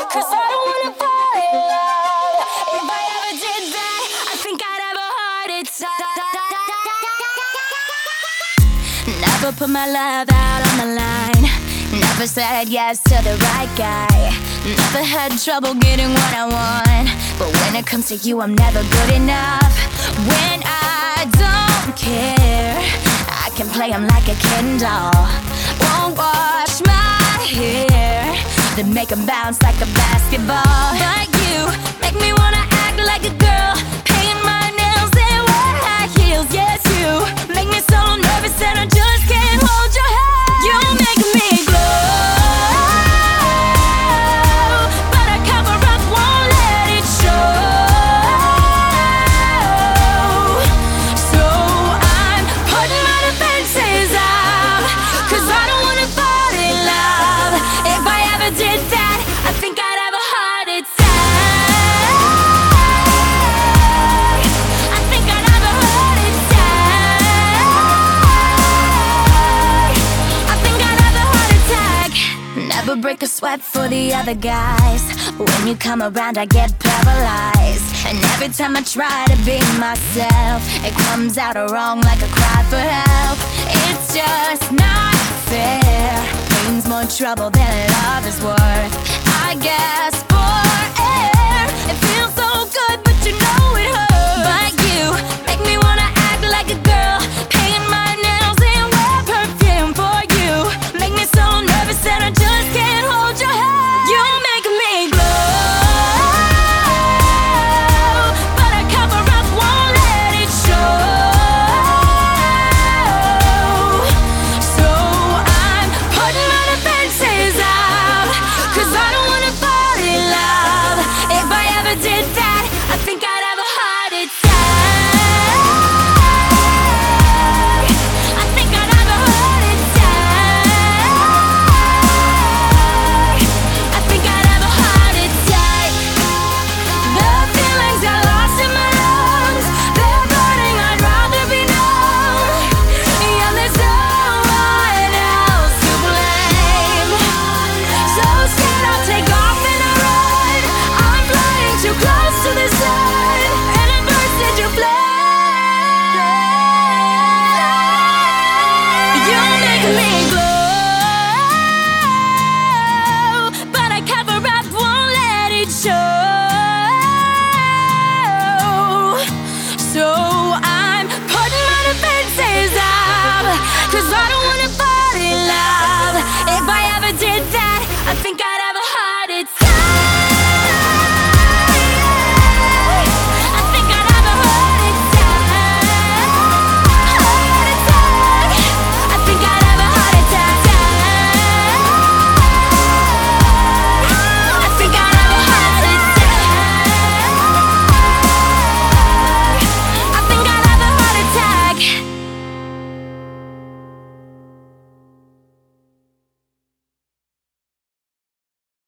'cause I don't wanna fall in love. If I ever did that, I think I'd have a heart attack. Never put my love out on the line. Never said yes to the right guy. Never had trouble getting what I want. But when it comes to you, I'm never good enough. When I don't care, I can play him like a Ken doll. Won't wash my hair, then make him bounce like a basketball. But you make me wanna act like a girl, paint my nails and wear high heels. Yes, you make me so nervous that I just can't hold your hand. You make me glow, but I cover up, won't let it show. So I'm putting my defenses up, 'cause I don't wanna fall in love. If I ever did that, I think I'd have a heart attack. I think I'd have a heart attack. I think I'd have a heart attack. Never break a sweat for the other guys. When you come around, I get paralyzed. And every time I try to be myself, it comes out wrong like a cry for help. It's just not fair. Pain's more trouble than love is worth. I guess for air, it feels